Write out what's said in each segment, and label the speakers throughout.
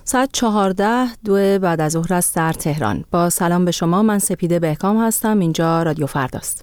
Speaker 1: ساعت 14:02 بعد از ظهر است در تهران. با سلام به شما، من سپیده بهکام هستم. اینجا رادیو فرداست.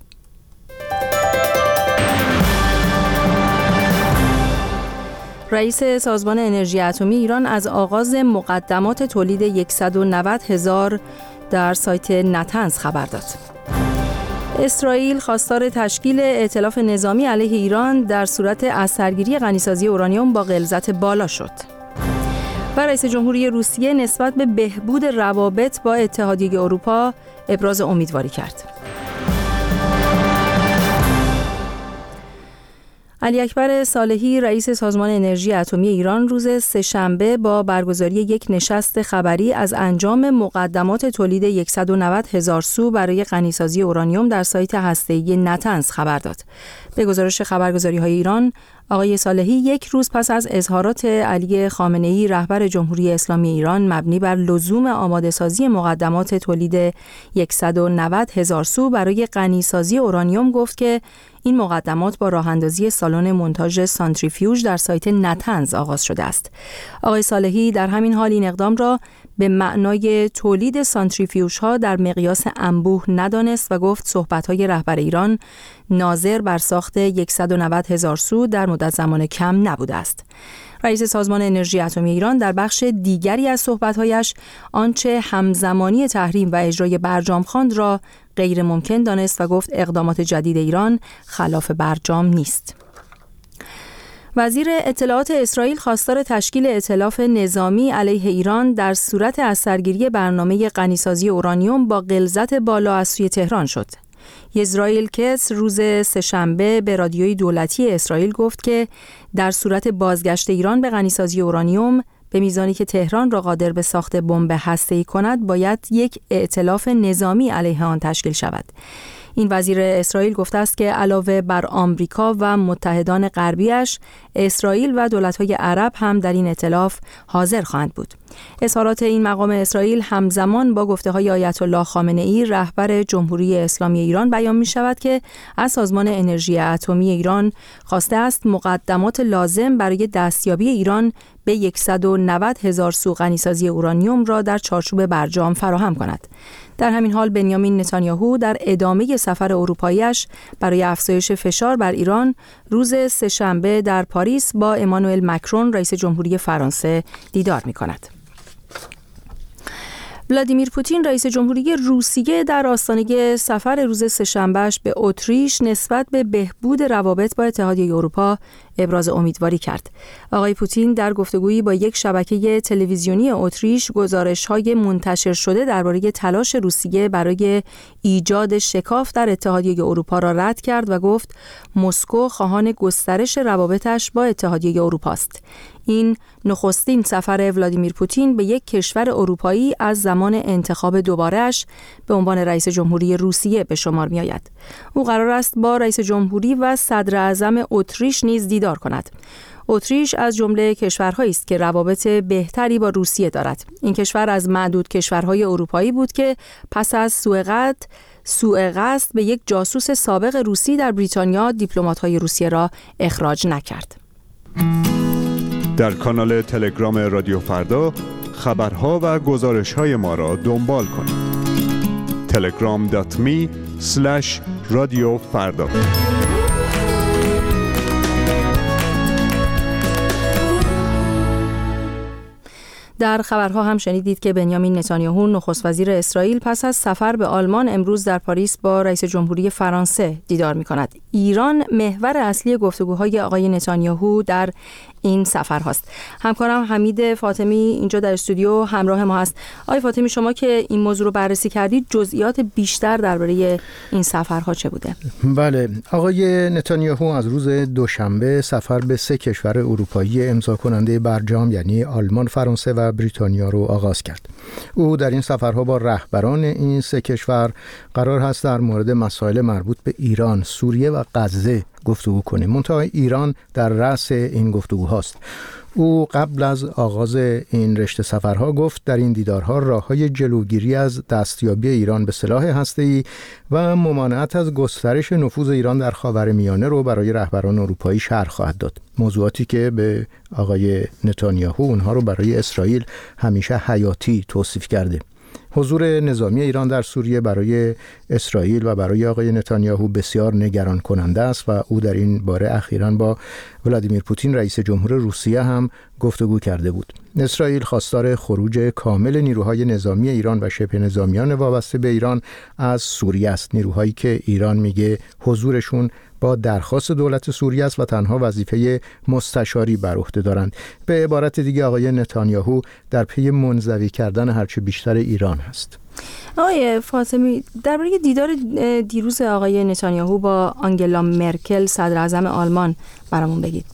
Speaker 1: رئیس سازمان انرژی اتمی ایران از آغاز مقدمات تولید 190,000 در سایت نتنز خبر داد. اسرائیل خواستار تشکیل ائتلاف نظامی علیه ایران در صورت از سرگیری غنیسازی اورانیوم با غلظت بالا شد. و رئیس جمهوری روسیه نسبت به بهبود روابط با اتحادیه اروپا ابراز امیدواری کرد. علی اکبر صالحی رئیس سازمان انرژی اتمی ایران روز سه‌شنبه با برگزاری یک نشست خبری از انجام مقدمات تولید 190,000 سو برای غنیسازی اورانیوم در سایت هسته‌ای نتنز خبر داد. به گزارش خبرگزاری‌های ایران، آقای صالحی یک روز پس از اظهارات علی خامنه‌ای رهبر جمهوری اسلامی ایران مبنی بر لزوم آماده‌سازی مقدمات تولید 190,000 سو برای غنیسازی اورانیوم گفت که این مقدمات با راه‌اندازی سالن مونتاژ سانتریفیوژ در سایت نتنز آغاز شده است. آقای صالحی در همین حال این اقدام را به معنای تولید سانتریفیوژها در مقیاس انبوه ندانست و گفت صحبت‌های رهبر ایران ناظر بر ساخت 190,000 سو در مدت زمان کم نبوده است. رئیس سازمان انرژی اتمی ایران در بخش دیگری از صحبت‌هایش آنچه همزمانی تحریم و اجرای برجام خواند را غیر ممکن دانست و گفت اقدامات جدید ایران خلاف برجام نیست. وزیر اطلاعات اسرائیل خواستار تشکیل ائتلاف نظامی علیه ایران در صورت از سرگیری برنامه غنیسازی اورانیوم با غلظت بالا از سوی تهران شد. یزرائیل کتس روز سه‌شنبه به رادیوی دولتی اسرائیل گفت که در صورت بازگشت ایران به غنیسازی اورانیوم به میزانی که تهران را قادر به ساخت بمب هسته‌ای کند باید یک ائتلاف نظامی علیه آن تشکیل شود. این وزیر اسرائیل گفته است که علاوه بر آمریکا و متحدان غربیش، اسرائیل و دولت‌های عرب هم در این ائتلاف حاضر خواهند بود. اظهارات این مقام اسرائیل همزمان با گفته‌های آیت الله خامنه‌ای رهبر جمهوری اسلامی ایران بیان می‌شود که از سازمان انرژی اتمی ایران خواسته است مقدمات لازم برای دستیابی ایران به 190,000 سو غنیسازی اورانیوم را در چارچوب برجام فراهم کند. در همین حال بنیامین نتانیاهو در ادامه سفر اروپایی‌اش برای افزایش فشار بر ایران روز سه‌شنبه در پاریس با امانوئل مکرون رئیس جمهوری فرانسه دیدار می‌کند. ولادیمیر پوتین رئیس جمهوری روسیه در آستانه سفر روز سه‌شنبه‌اش به اتریش نسبت به بهبود روابط با اتحادیه اروپا ابراز امیدواری کرد. آقای پوتین در گفتگویی با یک شبکه تلویزیونی اتریش گزارش‌های منتشر شده درباره تلاش روسیه برای ایجاد شکاف در اتحادیه اروپا را رد کرد و گفت مسکو خواهان گسترش روابطش با اتحادیه اروپا است. این نخستین سفر ولادیمیر پوتین به یک کشور اروپایی از زمان انتخاب دوباره‌اش به عنوان رئیس جمهوری روسیه به شمار می‌آید. او قرار است با رئیس جمهوری و صدر اعظم اتریش نیز دیدار کند. اتریش از جمله کشورهایی است که روابط بهتری با روسیه دارد. این کشور از معدود کشورهای اروپایی بود که پس از سوء قصد به یک جاسوس سابق روسی در بریتانیا دیپلمات‌های روسیه را اخراج نکرد.
Speaker 2: در کانال تلگرام رادیو فردا خبرها و گزارش‌های ما را دنبال کنید. telegram.me/radiofarda.
Speaker 1: در خبرها هم شنیدید که بنیامین نتانیاهو نخست وزیر اسرائیل پس از سفر به آلمان امروز در پاریس با رئیس جمهوری فرانسه دیدار می‌کند. ایران محور اصلی گفتگوهای آقای نتانیاهو در این سفر هاست. همکارم حمید فاطمی اینجا در استودیو همراه ما هست. آقای فاطمی، شما که این موضوع رو بررسی کردید، جزئیات بیشتر درباره این سفرها چه بوده؟
Speaker 3: بله، آقای نتانیاهو از روز دوشنبه سفر به 3 کشور اروپایی امضا کننده برجام یعنی آلمان، فرانسه و بریتانیا رو آغاز کرد. او در این سفرها با رهبران این 3 کشور قرار هست در مورد مسائل مربوط به ایران، سوریه و غزه گفتگو کنیم. منتها ایران در رأس این گفتگو هاست. او قبل از آغاز این رشته سفرها گفت در این دیدارها راه‌های جلوگیری از دستیابی ایران به سلاح هسته‌ای و ممانعت از گسترش نفوذ ایران در خاورمیانه رو برای رهبران اروپایی شرح خواهد داد. موضوعاتی که به آقای نتانیاهو اونها رو برای اسرائیل همیشه حیاتی توصیف کرده. حضور نظامی ایران در سوریه برای اسرائیل و برای آقای نتانیاهو بسیار نگران کننده است و او در این باره اخیراً با ولادیمیر پوتین رئیس جمهور روسیه هم گفتگو کرده بود. اسرائیل خواستار خروج کامل نیروهای نظامی ایران و شبه نظامیان وابسته به ایران از سوریه است. نیروهایی که ایران میگه حضورشون با درخواست دولت سوریه است و تنها وظیفه مستشاری بر عهده دارند. به عبارت دیگه آقای نتانیاهو در پی منزوی کردن هرچه بیشتر ایران است.
Speaker 1: آقای فاطمی، درباره دیدار دیروز آقای نتانیاهو با آنگلا مرکل صدر اعظم آلمان برامون بگید.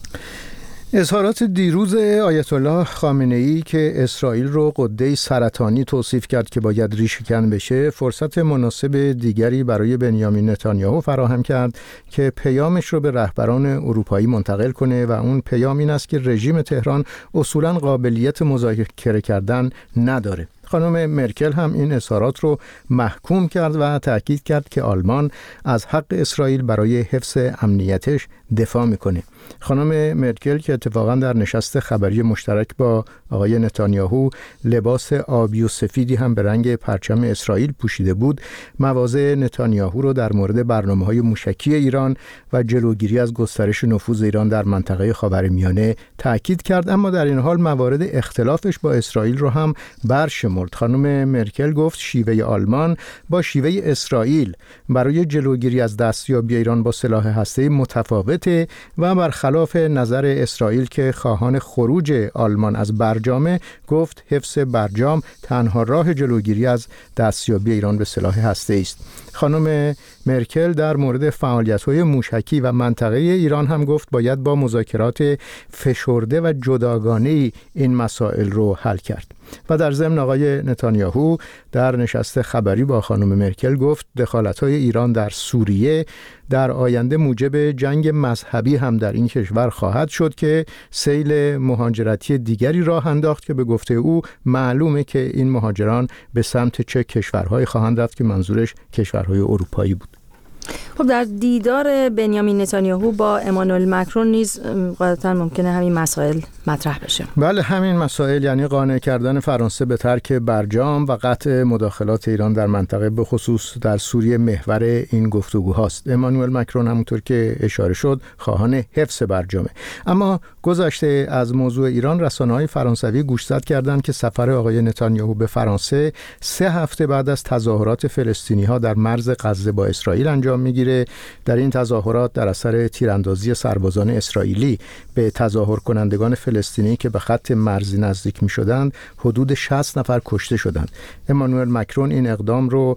Speaker 3: اظهارات دیروز آیت الله خامنه‌ای که اسرائیل رو غده سرطانی توصیف کرد که باید ریشه‌کن بشه، فرصت مناسب دیگری برای بنیامین نتانیاهو فراهم کرد که پیامش رو به رهبران اروپایی منتقل کنه و اون پیام این است که رژیم تهران اصولاً قابلیت مذاکره کردن نداره. خانم مرکل هم این اظهارات رو محکوم کرد و تأکید کرد که آلمان از حق اسرائیل برای حفظ امنیتش دفاع میکنه. خانم مرکل که اتفاقا در نشست خبری مشترک با آقای نتانیاهو لباس آبی و سفیدی هم به رنگ پرچم اسرائیل پوشیده بود، مواضع نتانیاهو رو در مورد برنامه‌های موشکی ایران و جلوگیری از گسترش نفوذ ایران در منطقه خاورمیانه تأکید کرد، اما در این حال موارد اختلافش با اسرائیل رو هم برشمرد. خانم مرکل گفت شیوه آلمان با شیوه اسرائیل برای جلوگیری از دستیابی ایران با سلاح هسته‌ای متفاوته و برخلاف نظر اسرائیل که خواهان خروج آلمان از برجامه، گفت حفظ برجام تنها راه جلوگیری از دستیابی ایران به سلاح هسته‌ای است. خانم مرکل در مورد فعالیت‌های موشکی و منطقه ایران هم گفت باید با مذاکرات فشرده و جداگانه‌ای این مسائل رو حل کرد. و در ضمن آقای نتانیاهو در نشست خبری با خانم مرکل گفت دخالت‌های ایران در سوریه در آینده موجب جنگ مذهبی هم در این کشور خواهد شد که سیل مهاجرتی دیگری راه انداخت که به گفته او معلومه که این مهاجران به سمت چه کشورهایی خواهند رفت که منظورش کشورهای اروپایی بود.
Speaker 1: خب در دیدار بنیامین نتانیاهو با امانوئل مکرون نیز قاعدتاً ممکنه همین مسائل مطرح بشه.
Speaker 3: بله، همین مسائل یعنی قانع کردن فرانسه به ترک برجام و قطع مداخلات ایران در منطقه به خصوص در سوریه محور این گفتگوهاست. امانوئل مکرون همونطور که اشاره شد خواهان حفظ برجامه. اما گذشته از موضوع ایران، رسانه‌های فرانسوی گوشزد کردند که سفر آقای نتانیاهو به فرانسه 3 هفته بعد از تظاهرات فلسطینی‌ها در مرز غزه با اسرائیل انجام میگیره. در این تظاهرات در اثر تیراندازی سربازان اسرائیلی به تظاهر کنندگان فلسطینی که به خط مرزی نزدیک می شدند حدود 60 نفر کشته شدند. امانوئل مکرون این اقدام رو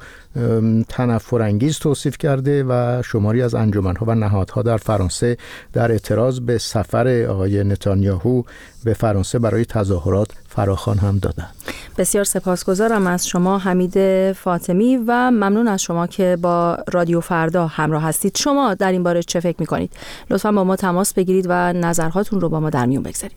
Speaker 3: تنفرانگیز توصیف کرده و شماری از انجمن‌ها و نهادها در فرانسه در اعتراض به سفر آقای نتانیاهو به فرانسه برای تظاهرات فراخوان هم دادند.
Speaker 1: بسیار سپاسگزارم از شما حمید فاطمی و ممنون از شما که با رادیو فردا همراه هستید. شما در این باره چه فکر می‌کنید؟ لطفاً با ما تماس بگیرید و نظرهاتون رو با ما در میون بگذارید.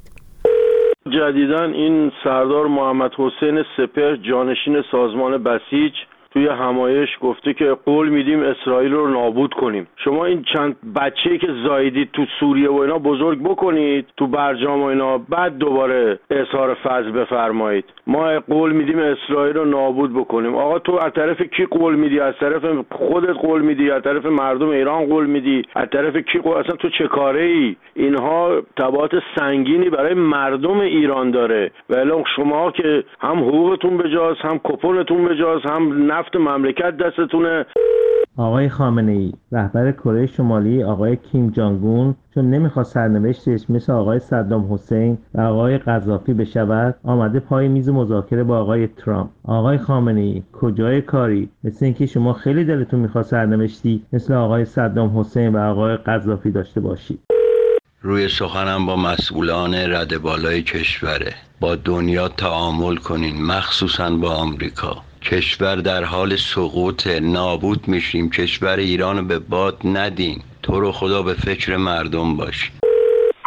Speaker 4: جدیداً این سردار محمد حسین سپهر جانشین سازمان بسیج توی همایش گفته که قول میدیم اسرائیل رو نابود کنیم. شما این چند بچه‌ای که زاییدید تو سوریه و اینا بزرگ بکنید تو برجام و اینا، بعد دوباره اظهار فضل بفرمایید ما قول میدیم اسرائیل رو نابود بکنیم. آقا تو از طرف کی قول میدی؟ از طرف خودت قول میدی؟ از طرف مردم ایران قول میدی؟ از طرف کی قول؟ اصلا تو چه کاره ای؟ اینها تبعات سنگینی برای مردم ایران داره و الان شما که هم حقوقتون بجاست، هم کپونتون بجاست، هم نفت مملکت دستتونه.
Speaker 5: آقای خامنه‌ای رهبر کره شمالی آقای کیم جانگ اون چون نمیخواد سرنوشتش مثل آقای صدام حسین و آقای قذافی بشود، آمده پای میز مذاکره با آقای ترامپ. آقای خامنه‌ای کجای کاری؟ مثل اینکه شما خیلی دلتون میخواد سرنوشتی مثل آقای صدام حسین و آقای قذافی داشته باشید.
Speaker 6: روی سخنم با مسئولان رده بالای کشوره، با دنیا تعامل کنین، مخصوصا با آمریکا. کشور در حال سقوط، نابود میشیم. کشور ایرانو به باد ندین. تو رو خدا به فکر مردم باش.
Speaker 7: آقای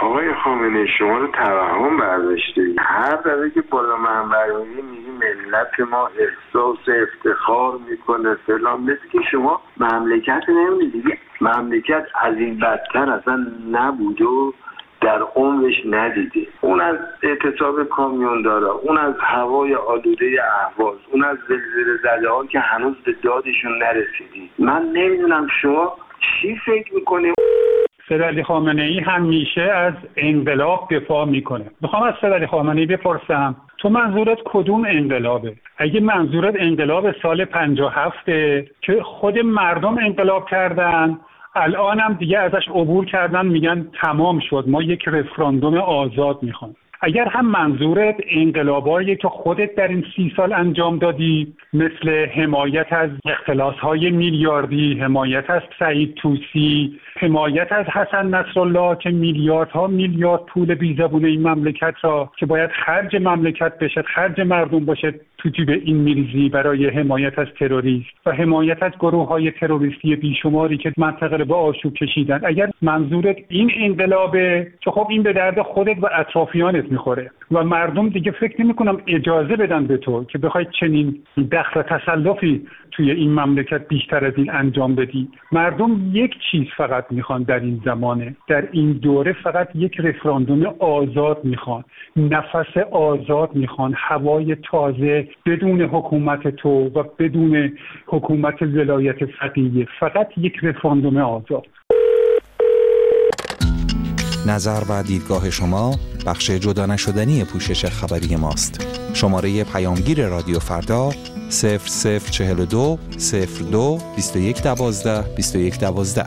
Speaker 7: خامنه‌ای شما رو توهم برداشته. هر دفعه که بالا منبر میگی ملت ما احساس افتخار میکنه فلان، مثل که شما مملکت نمیدید. مملکت از این بدتر اصلا نبود و در عمرش ندیده. اون از اعتصاب کامیوندارا، اون از هوای آلوده اهواز، اون از زلزله زده ها که هنوز به دادشون نرسیدی. من نمیدونم شما چی فکر میکنی؟
Speaker 8: سید علی خامنه‌ای همیشه از انقلاب دفاع میکنه. میخوام از سید علی خامنه‌ای بپرسم تو منظورت کدوم انقلابه؟ اگه منظورت انقلاب سال 57 که خود مردم انقلاب کردن، الان هم دیگه ازش عبور کردن، میگن تمام شد، ما یک رفراندوم آزاد میخوام. اگر هم منظورت انقلابایی که خودت در این 30 سال انجام دادی، مثل حمایت از اختلاس‌های میلیاردی، حمایت از سعید طوسی، حمایت از حسن نصرالله که میلیاردها میلیارد پول بیزبون این مملکت را که باید خرج مملکت بشه، خرج مردم باشه، تو جیب این میریزی برای حمایت از تروریست و حمایت از گروه‌های تروریستی بیشماری که منطقه رو به آشوب کشیدن. اگر منظورت این انقلابه که خب این به درد خودت و اطرافیانت میخوره و مردم دیگه فکر نمی‌کنم اجازه بدن به تو که بخوای چنین دخل تسلطی توی این مملکت بیشتر از این انجام بدی. مردم یک چیز فقط میخوان در این زمانه، در این دوره، فقط یک رفراندوم آزاد میخوان، نفس آزاد میخوان، هوای تازه بدون حکومت تو و بدون حکومت ولایت فقیه، فقط یک رفراندوم آزاد.
Speaker 9: نظر و دیدگاه شما بخش جدا نشدنی پوشش خبری ماست. شماره پیامگیر رادیو فردا 0042 02 21 12 21 12.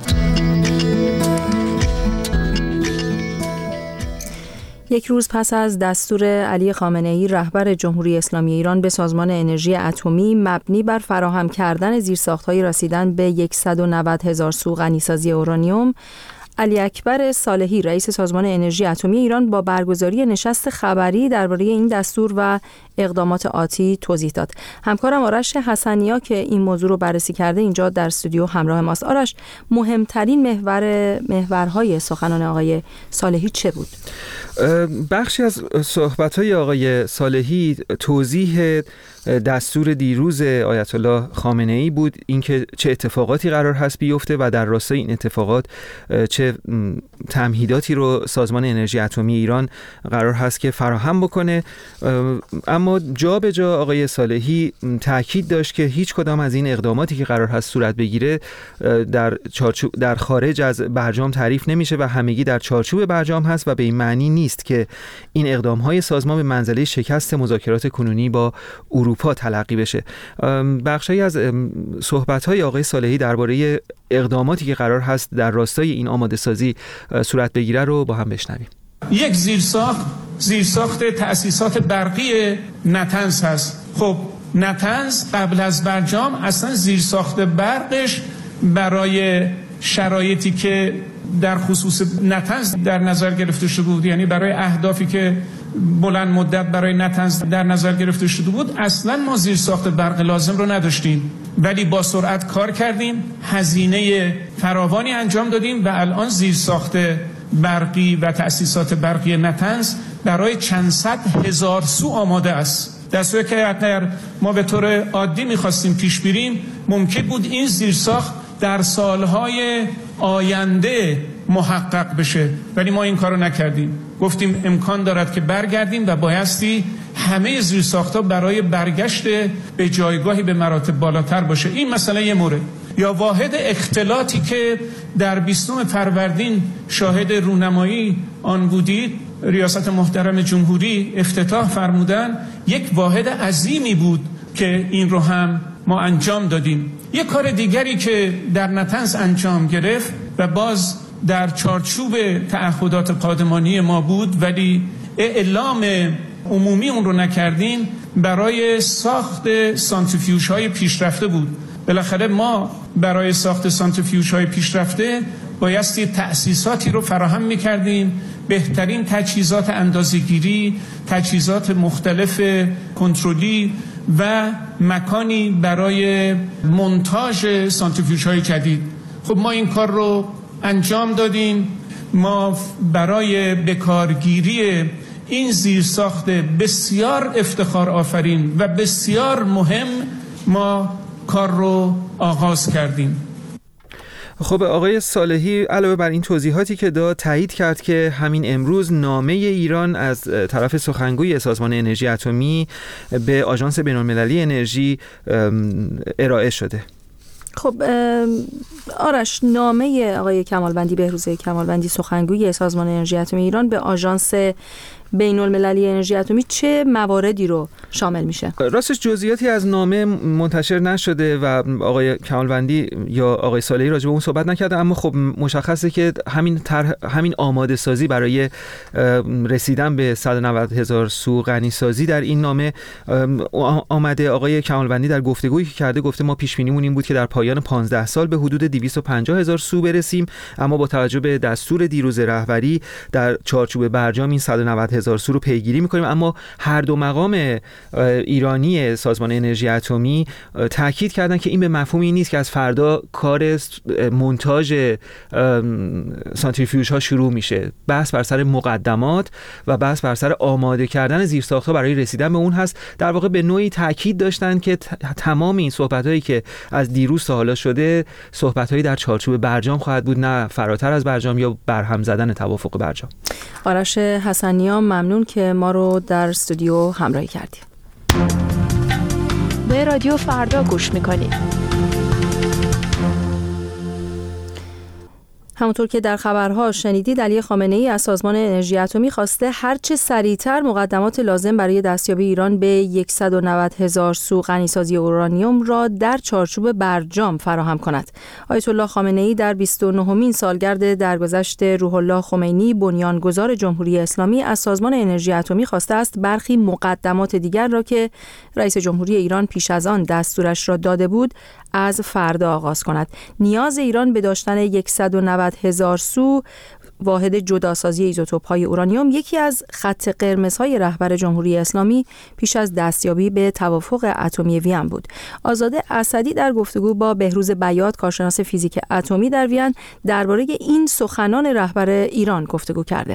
Speaker 1: یک روز پس از دستور علی خامنه‌ای رهبر جمهوری اسلامی ایران به سازمان انرژی اتمی مبنی بر فراهم کردن زیرساخت‌های رسیدن به 190,000 سو غنیسازی اورانیوم، علی اکبر صالحی رئیس سازمان انرژی اتمی ایران با برگزاری نشست خبری درباره این دستور و اقدامات آتی توضیح داد. همکارم آرش حسنیا که این موضوع رو بررسی کرده اینجا در استودیو همراه ماست. آرش، مهمترین محورهای سخنان آقای صالحی چه بود؟
Speaker 10: بخشی از صحبت‌های آقای صالحی توضیح دستور دیروز آیت الله خامنه‌ای بود، اینکه چه اتفاقاتی قرار هست بیفته و در راستای این اتفاقات چه تمهیداتی رو سازمان انرژی اتمی ایران قرار هست که فراهم بکنه. اما جا به جا آقای صالحی تاکید داشت که هیچ کدام از این اقداماتی که قرار هست صورت بگیره در خارج از برجام تعریف نمیشه و همگی در چارچوب برجام هست و به این معنی نیست که این اقدام‌های سازمان به منزله شکست مذاکرات کنونی با اروپا تلقی بشه. بخشی از صحبت‌های آقای صالحی درباره اقداماتی که قرار هست در راستای این آماده سازی صورت بگیره رو با هم بشنویم.
Speaker 11: یک زیرساخت تأسیسات برقی نتنز هست. خب نتنز قبل از برجام اصلا زیرساخت برقش برای شرایطی که در خصوص نتنز در نظر گرفته شده بود، یعنی برای اهدافی که بلند مدت برای نتنز در نظر گرفته شده بود، اصلا ما زیرساخت برق لازم رو نداشتیم، ولی با سرعت کار کردیم، هزینه فراوانی انجام دادیم و الان زیرساخت برقی و تأسیسات برقی نتنز برای چند صد هزار سو آماده است. در صورتی که اگر ما به طور عادی می‌خواستیم پیش بریم، ممکن بود این زیرساخت در سالهای آینده محقق بشه، ولی ما این کارو نکردیم. گفتیم امکان دارد که برگردیم و بایستی همه زیرساخت‌ها برای برگشت به جایگاهی به مراتب بالاتر باشه. این مسئله یه مورد. یا واحد اختلاطی که در 20 فروردین شاهد رونمایی آن بودید، ریاست محترم جمهوری افتتاح فرمودن، یک واحد عظیمی بود که این رو هم ما انجام دادیم. یک کار دیگری که در نتنز انجام گرفت و باز در چارچوب تعهدات پادمانی ما بود ولی اعلام عمومی اون رو نکردیم، برای ساخت سانتریفیوژهای پیشرفته بود. بالاخره ما برای ساخت سانتریفیوژهای پیشرفته بایستی تأسیساتی رو فراهم می‌کردیم، بهترین تجهیزات اندازه‌گیری، تجهیزات مختلف کنترلی و مکانی برای مونتاژ سانتریفیوژهای جدید. خب ما این کار رو انجام دادیم ما برای بکارگیری این زیرساخت بسیار افتخار آفرین و بسیار مهم ما کار رو آغاز کردیم.
Speaker 10: خب آقای صالحی علاوه بر این توضیحاتی که داد تایید کرد که همین امروز نامه ایران از طرف سخنگوی سازمان انرژی اتمی به آژانس بین‌المللی انرژی ارائه شده.
Speaker 1: خب آرش، نامه آقای کمالوندی، بهروز کمالوندی، سخنگوی سازمان انرژی اتمی ایران به آژانس بین‌المللی انرژی اتمی چه مواردی رو شامل میشه؟
Speaker 10: راستش جزئیاتی از نامه منتشر نشده و آقای کمالوندی یا آقای صالحی راجع به اون صحبت نکردن، اما خب مشخصه که همین آماده سازی برای رسیدن به 190,000 سو غنی سازی در این نامه آمده. آقای کمالوندی در گفتگویی که کرده گفته ما پیش بینیمون این بود که در پایان 15 سال به حدود 250,000 سو برسیم، اما با توجه به دستور دیروز رهبری در چارچوب برجام این 190,000 سو رو پیگیری میکنیم. اما هر دو مقام ایرانی سازمان انرژی اتمی تاکید کردن که این به مفهوم این نیست که از فردا کار مونتاژ سانتریفیوژها شروع میشه. بحث بر سر مقدمات و بحث بر سر آماده کردن زیرساخت‌ها برای رسیدن به اون هست. در واقع به نوعی تاکید داشتن که تمام این صحبت‌هایی که از دیروز تا حالا شده صحبت‌هایی در چارچوب برجام خواهد بود، نه فراتر از برجام یا برهم زدن توافق برجام.
Speaker 1: آرش حسنیان، ممنون که ما رو در استودیو همراهی کردید.
Speaker 12: به رادیو فردا گوش میکنید.
Speaker 1: همونطور که در خبرها شنیدید، علی خامنه‌ای از سازمان انرژی اتمی خواسته هرچه سریعتر مقدمات لازم برای دستیابی ایران به 190,000 سو غنیسازی اورانیوم را در چارچوب برجام فراهم کند. آیت الله خامنه‌ای در 29مین سالگرد درگذشت روح الله خمینی بنیانگذار جمهوری اسلامی از سازمان انرژی اتمی خواسته است برخی مقدمات دیگر را که رئیس جمهوری ایران پیش از آن دستورش را داده بود از فردا آغاز کند. نیاز ایران به داشتن 190,000 سو واحد جداسازی ایزوتوپ‌های اورانیوم یکی از خط قرمزهای رهبر جمهوری اسلامی پیش از دستیابی به توافق اتمی وین بود. آزاده اسدی در گفتگو با بهروز بیات، کارشناس فیزیک اتمی در وین، درباره این سخنان رهبر ایران گفتگو کرده.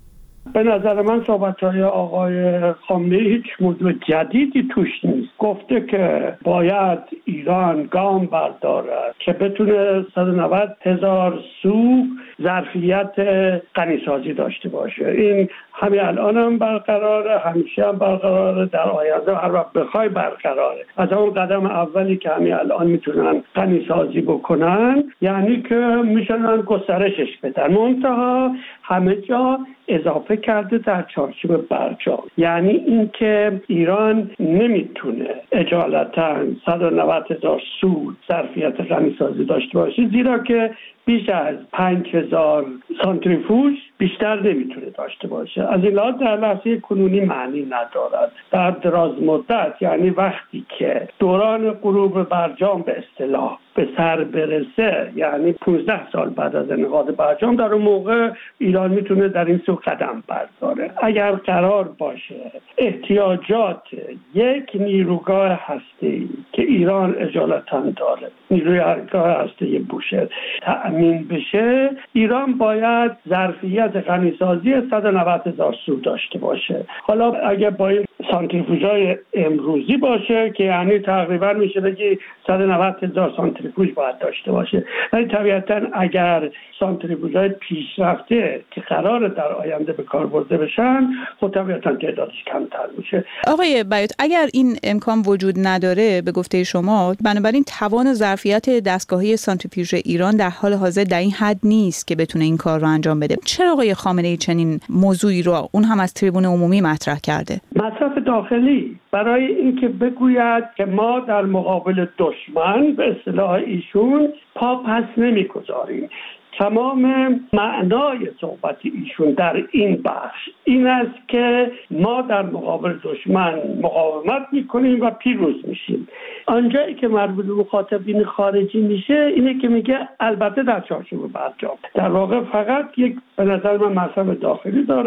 Speaker 13: به نظر من صحبت‌های آقای خامنه‌ای هیچ موضوع جدیدی توش نیست. گفته که باید ایران گام بردارد که بتونه 190,000 سو ظرفیت غنیسازی داشته باشه. این همین الان هم برقراره، همیشه هم برقراره، در آینده هر وقت بخوای برقراره. از اون قدم اولی که همین الان میتونن غنیسازی بکنن، یعنی که میتونن گسترشش بدن. منتها همه جا اضافه کرده در چارچوب برجام، یعنی اینکه ایران نمیتونه اجالتا 190,000 سو ظرفیت غنیسازی داشته باشه، زیرا که بیش از 5,000 سانتریفوژ بیشتر نمیتونه داشته باشه. از این لحاظ در لحظه کنونی معنی ندارد. در دراز مدت، یعنی وقتی که دوران غروب برجام به اصطلاح به سر برسه، یعنی 15 سال بعد از انعقاد برجام، در اون موقع ایران میتونه در این سو قدم برداره. اگر قرار باشه احتیاجات یک نیروگاه هسته‌ای که ایران اجالتا داره، نیروگاه هسته‌ای بوشهر، تأمین بشه، ایران باید ظرفیت غنیسازی 190,000 سو داشته باشه. حالا اگه با این سانتریفوژهای امروزی باشه که یعنی تقریبا میشه بگی 190,000 سانتریفوژ باید داشته باشه، ولی طبیعتا اگر سانتریفوژهای پیشرفته که قرار در آینده به کار برده بشن، خب طبیعتا تعدادش کمتر میشه.
Speaker 14: آقای بیات، اگر این امکان وجود نداره به گفته شما، بنابراین توان و ظرفیت دستگاهی سانتریفیوژ ایران در حال حاضر در این حد نیست که بتونه این کار رو انجام بده. چرا آقای خامنه‌ای چنین موضوعی رو اون هم از تریبون عمومی مطرح کرده؟
Speaker 13: مصرف داخلی، برای اینکه بگوید که ما در مقابل دشمن به اصطلاح ایشون پا پس نمیگذاریم. تمام معنای صحبت ایشون در این بخش این است که ما در مقابل دشمن مقاومت میکنیم و پیروز میشیم. آنجایی که مربوط به مخاطبین خارجی میشه اینه که میگه البته در چارچوب برجام. در واقع فقط یک به نظر من مصرف داخلی داره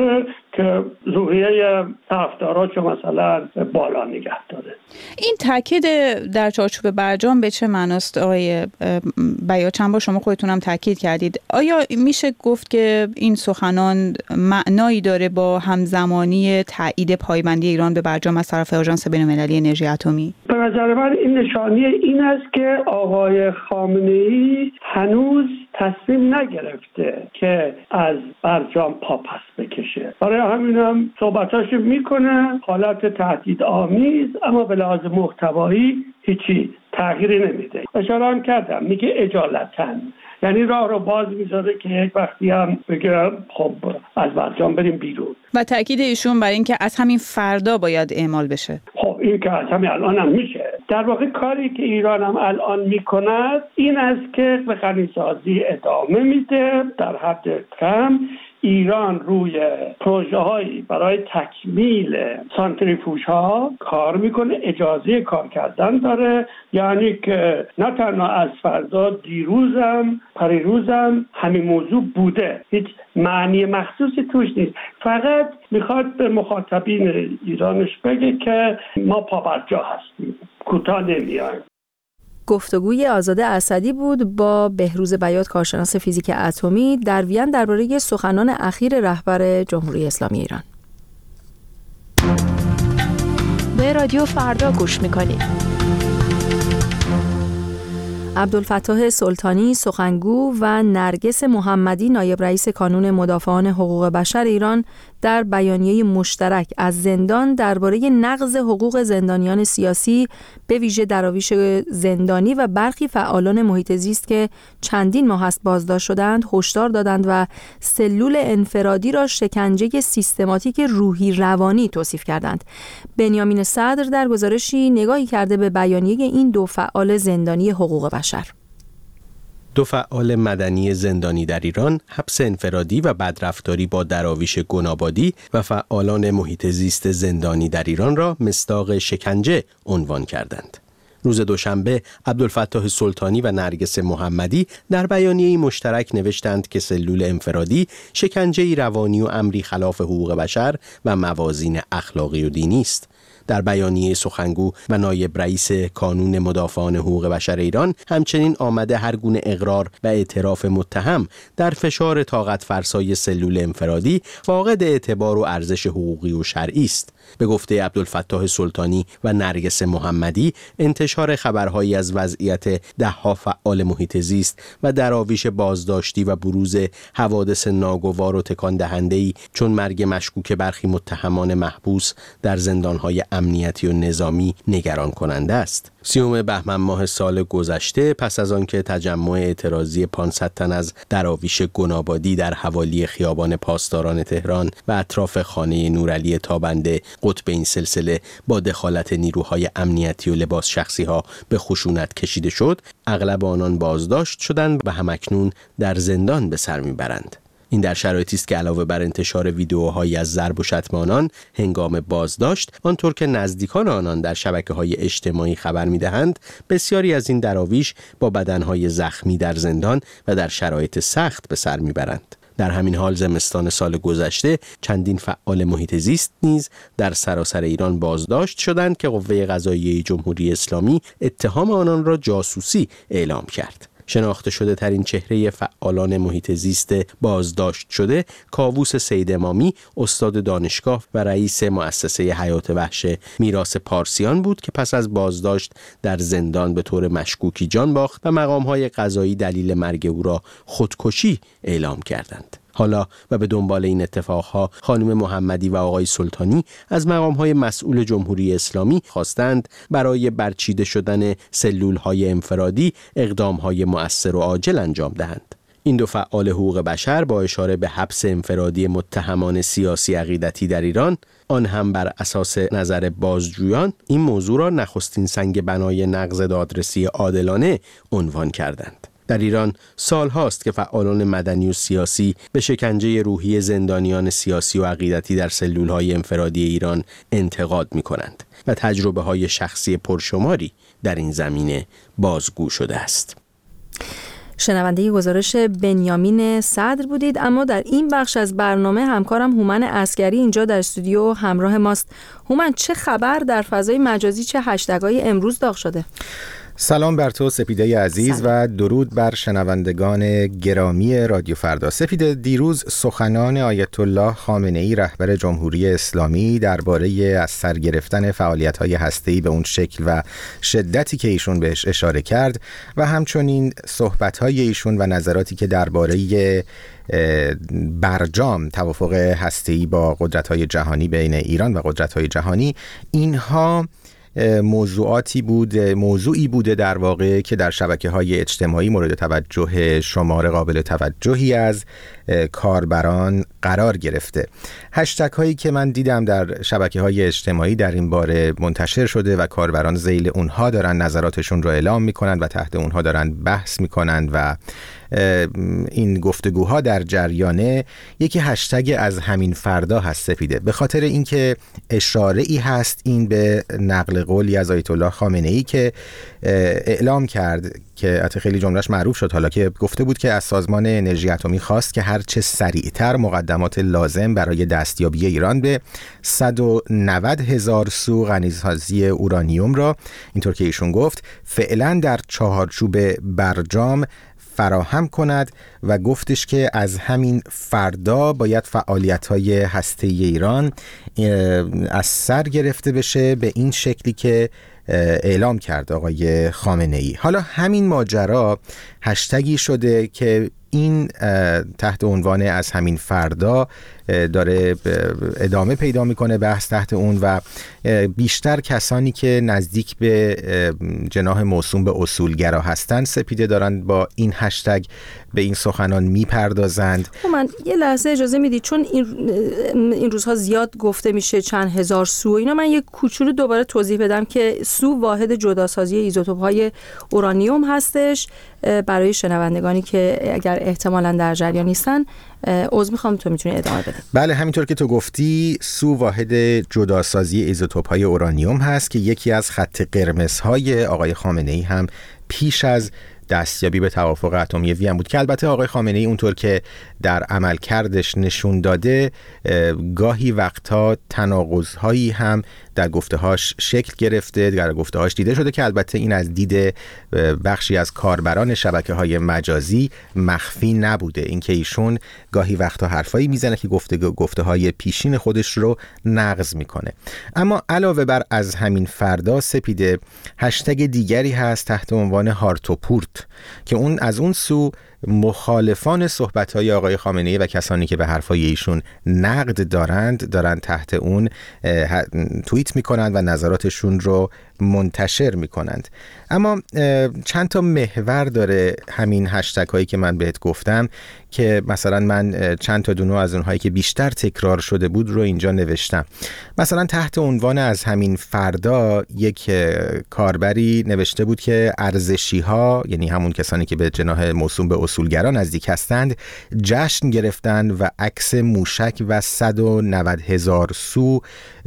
Speaker 13: که روحیه طرفداراشو مثلا بالا نگه داره.
Speaker 14: این تاکید در چارچوب برجام به چه معناست آقای بیات؟ چند بار شما خودتونم تاکید کردید. آیا میشه گفت که این سخنان معنایی داره با همزمانی تایید پایبندی ایران به برجام از طرف آژانس بین‌المللی انرژی اتمی؟
Speaker 13: به نظر من این نشانه این است که آقای خامنه‌ای هنوز تصمیم نگرفته که از برجام پا پس بکشه. برای همینم صحبتاش میکنه حالت تهدیدآمیز، اما به لحاظ محتوایی هیچی تغییری نمیده. اشاره هم کردم میگه اجالتاً، یعنی راه رو باز میذاره که یک وقتی هم بگه خب از برجام بریم بیرون.
Speaker 14: و تاکید ایشون بر این که از همین فردا باید اعمال بشه.
Speaker 13: خب این که از همین الان هم میشه. در واقع کاری که ایران هم الان میکند این است که به غنیسازی ادامه میده. در حد کم ایران روی پروژه هایی برای تکمیل سانتریفوژ ها کار میکنه، اجازه کار کردن داره، یعنی که نه تنها از فردا، دیروزم پریروزم همین موضوع بوده، هیچ معنی مخصوصی توش نیست، فقط میخواد به مخاطبین ایرانش بگه که ما پابرجا هستیم، کوتاه نمیایم.
Speaker 1: گفتگوی آزاده اسدی بود با بهروز بیات، کارشناس فیزیک اتمی در وین درباره سخنان اخیر رهبر جمهوری اسلامی ایران.
Speaker 12: به رادیو فردا گوش میکنید.
Speaker 1: عبدالفتاح سلطانی سخنگو و نرگس محمدی نایب رئیس کانون مدافعان حقوق بشر ایران در بیانیه مشترک از زندان درباره نقض حقوق زندانیان سیاسی به ویژه دراویش زندانی و برخی فعالان محیط زیست که چندین ماه است بازداشت شدند هشدار دادند و سلول انفرادی را شکنجه سیستماتیک روحی روانی توصیف کردند. بنیامین صدر در گزارشی نگاهی کرده به بیانیه این دو فعال زندانی حقوق بشر.
Speaker 15: دو فعال مدنی زندانی در ایران حبس انفرادی و بدرفتاری با دراویش گنابادی و فعالان محیط زیست زندانی در ایران را مصداق شکنجه عنوان کردند. روز دوشنبه عبدالفتاح سلطانی و نرگس محمدی در بیانیه‌ای مشترک نوشتند که سلول انفرادی شکنجه‌ای روانی و امری خلاف حقوق بشر و موازین اخلاقی و دینی است. در بیانیه سخنگو و نایب رئیس کانون مدافعان حقوق بشر ایران همچنین آمده هر گونه اقرار و اعتراف متهم در فشار طاقت فرسای سلول انفرادی فاقد اعتبار و ارزش حقوقی و شرعی است. به گفته عبدالفتاح سلطانی و نرگس محمدی، انتشار خبرهایی از وضعیت ده‌ها فعال محیط زیست و دراویش بازداشتی و بروز حوادث ناگوار و تکان دهنده‌ای چون مرگ مشکوک برخی متهمان محبوس در زندان‌های امنیتی و نظامی نگران کننده است. 30 بهمن ماه سال گذشته پس از آنکه تجمع اعتراضی 500 تن از دراویش گنابادی در حوالی خیابان پاسداران تهران و اطراف خانه نورعلی تابنده قطب این سلسله با دخالت نیروهای امنیتی و لباس شخصی ها به خشونت کشیده شد، اغلب آنان بازداشت شدند و همکنون در زندان به سر میبرند. این در شرایطی است که علاوه بر انتشار ویدیوهایی از ضرب و شتم آنان هنگام بازداشت، آنطور که نزدیکان آنان در شبکه‌های اجتماعی خبر می‌دهند، بسیاری از این دراویش با بدنهای زخمی در زندان و در شرایط سخت به سر میبرند. در همین حال زمستان سال گذشته چندین فعال محیط زیست نیز در سراسر ایران بازداشت شدند که قوه قضاییه جمهوری اسلامی اتهام آنان را جاسوسی اعلام کرد. شناخته شده ترین چهره فعالان محیط زیست بازداشت شده کاووس سید امامی، استاد دانشگاه و رئیس مؤسسه حیات وحش میراث پارسیان بود که پس از بازداشت در زندان به طور مشکوکی جان باخت و مقام‌های قضایی دلیل مرگ او را خودکشی اعلام کردند. حالا و به دنبال این اتفاقها خانم محمدی و آقای سلطانی از مقام‌های مسئول جمهوری اسلامی خواستند برای برچیده شدن سلول‌های انفرادی اقدام‌های مؤثر و عاجل انجام دهند. این دو فعال حقوق بشر با اشاره به حبس انفرادی متهمان سیاسی عقیدتی در ایران، آن هم بر اساس نظر بازجویان، این موضوع را نخستین سنگ بنای نقض دادرسی عادلانه عنوان کردند. در ایران سال هاست که فعالان مدنی و سیاسی به شکنجه روحی زندانیان سیاسی و عقیدتی در سلول‌های انفرادی ایران انتقاد می‌کنند و تجربه‌های شخصی پرشماری در این زمینه بازگو شده است.
Speaker 1: شنونده گزارش بنیامین صدر بودید. اما در این بخش از برنامه همکارم هومن عسگری اینجا در استودیو همراه ماست. هومن، چه خبر در فضای مجازی؟ چه هشتگ‌های امروز داغ شده؟
Speaker 16: سلام بر تو سپیده عزیز و درود بر شنوندگان گرامی رادیو فردا. سپیده، دیروز سخنان آیت الله خامنه‌ای رهبر جمهوری اسلامی درباره از سر گرفتن فعالیت‌های هسته‌ای به اون شکل و شدتی که ایشون بهش اشاره کرد و همچنین صحبت‌های ایشون و نظراتی که درباره برجام توافق هسته‌ای با قدرت‌های جهانی بین ایران و قدرت‌های جهانی، اینها موضوعی بوده در واقع که در شبکه‌های اجتماعی مورد توجه شمار قابل توجهی از کاربران قرار گرفته. هشتگ هایی که من دیدم در شبکه‌های اجتماعی در این باره منتشر شده و کاربران ذیل اونها دارن نظراتشون رو اعلام میکنن و تحت اونها دارن بحث میکنن و این گفتگوها در جریانه. یکی هشتگ از همین فردا هست سپیده، به خاطر اینکه اشاره ای هست این به نقل قولی از آیت الله خامنه‌ای که اعلام کرد که حتی خیلی جملهش معروف شد، حالا که گفته بود که از سازمان انرژی اتمی خواست که هر چه سریعتر مقدمات لازم برای دستیابی ایران به 190,000 سو غنیسازی اورانیوم را، اینطور که ایشون گفت، فعلا در چهارچوب برجام فراهم کند و گفتش که از همین فردا باید فعالیت‌های هسته‌ای ایران از سر گرفته بشه به این شکلی که اعلام کرد آقای خامنه‌ای. حالا همین ماجرا هشتگی شده که این تحت عنوان از همین فردا داره ادامه پیدا میکنه بحث تحت اون و بیشتر کسانی که نزدیک به جناح موسوم به اصولگرا هستند سپیده دارن با این هشتگ به این سخنان میپردازند.
Speaker 1: من یه لحظه اجازه میدید، چون این روزها زیاد گفته میشه چند هزار سو اینا، من یه کوچولو دوباره توضیح بدم که سو واحد جداسازی ایزوتوپ‌های اورانیوم هستش. برای شنوندگانی که اگر احتمالاً در جریان نیستن، عذر میخوام، تو میتونی ادامه بده.
Speaker 16: بله، همینطور که تو گفتی سو واحد جداسازی ایزوتوپ‌های اورانیوم هست که یکی از خط قرمزهای آقای خامنه‌ای هم پیش از دستیابی به توافق اتمی وین بود که البته آقای خامنه‌ای اونطور که در عملکردش نشون داده گاهی وقتا تناقض‌هایی هم در گفته‌هاش شکل گرفته، در گفته‌هاش دیده شده که البته این از دید بخشی از کاربران شبکه‌های مجازی مخفی نبوده، اینکه ایشون گاهی وقتا حرفایی میزنه که گفته‌های پیشین خودش رو نقض میکنه. اما علاوه بر از همین فردا سپیده، هشتگ دیگری هست تحت عنوان هارتوپورت که اون از اون سو مخالفان صحبت‌های آقای خامنه‌ای و کسانی که به حرفای ایشون نقد دارند تحت اون توییت میکنند و نظراتشون رو منتشر میکنند. اما چند تا محور داره همین هشتگ هایی که من بهت گفتم که مثلا من چند تا دونه از اونهایی که بیشتر تکرار شده بود رو اینجا نوشتم. مثلا تحت عنوان از همین فردا یک کاربری نوشته بود که ارزشی ها، یعنی همون کسانی که به جناح موسوم به اصولگرا نزدیک هستند، جشن گرفتن و عکس موشک و 190,000 سو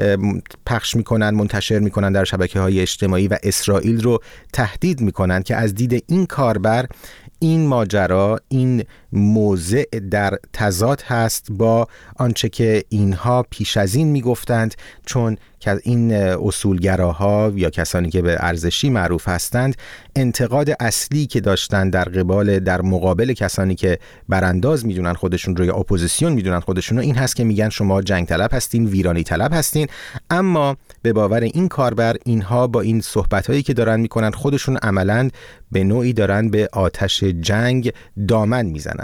Speaker 16: پخش میکنن، منتشر میکنن در شبکه‌های اجتماعی و اسرائیل رو تهدید میکنن که از دید این کاربر این ماجرا، این موضع در تضاد هست با آنچه که اینها پیش از این میگفتند، چون که این اصولگراها یا کسانی که به ارزشی معروف هستند انتقاد اصلی که داشتن در مقابل کسانی که برانداز میدونن خودشون رو یا اپوزیسیون میدونن خودشون رو، این هست که میگن شما جنگ طلب هستین، ویرانی طلب هستین. اما به باور این کاربر اینها با این صحبتایی که دارن میکنن خودشون عملاً به نوعی دارن به آتش جنگ دامن میزنن.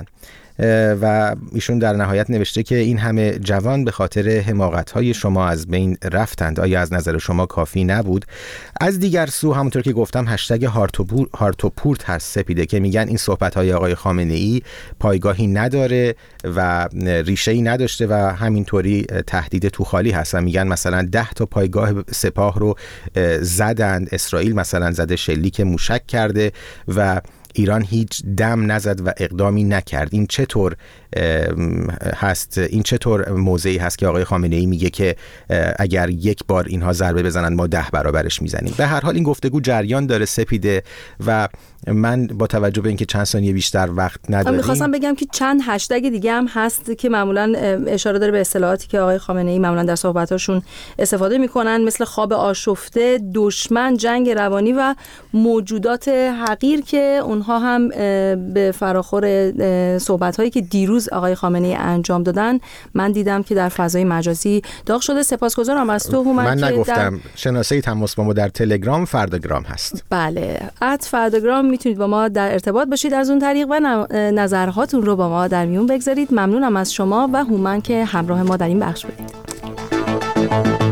Speaker 16: و ایشون در نهایت نوشته که این همه جوان به خاطر حماقت‌های شما از بین رفتند، آیا از نظر شما کافی نبود؟ از دیگر سو همونطور که گفتم هشتگ هارتوپورت هست سپیده که میگن این صحبت‌های آقای خامنه‌ای پایگاهی نداره و ریشه‌ای نداشته و همینطوری تهدید توخالی هستن. میگن مثلا 10 تا پایگاه سپاه رو زدند، اسرائیل مثلا زده، شلیک موشک کرده و ایران هیچ دم نزد و اقدامی نکرد. این چطور هست؟ این چطور موضعی هست که آقای خامنه‌ای میگه که اگر یک بار اینها ضربه بزنن ما 10 برابرش میزنیم؟ به هر حال این گفتگو جریان داره سپیده و من با توجه به اینکه چند ثانیه بیشتر وقت نداریم
Speaker 1: می‌خواستم بگم که چند هشتگ دیگه هم هست که معمولاً اشاره داره به اصطلاحاتی که آقای خامنه‌ای معمولاً در صحبتاشون استفاده میکنن، مثل خواب آشفته، دشمن، جنگ روانی و موجودات حقیر که اونها هم به فراخور صحبت‌هایی که دیروز آقای خامنه‌ای انجام دادن من دیدم که در فضای مجازی داغ شده. سپاسگزارم از تو هومن.
Speaker 16: من نگفتم شناسه تماس با ما در تلگرام فرداگرام هست.
Speaker 1: بله، @فرداگرام میتونید با ما در ارتباط باشید از اون طریق و نظرهاتون رو با ما در میون بگذارید. ممنونم از شما و هومن که همراه ما در این بخش بودید.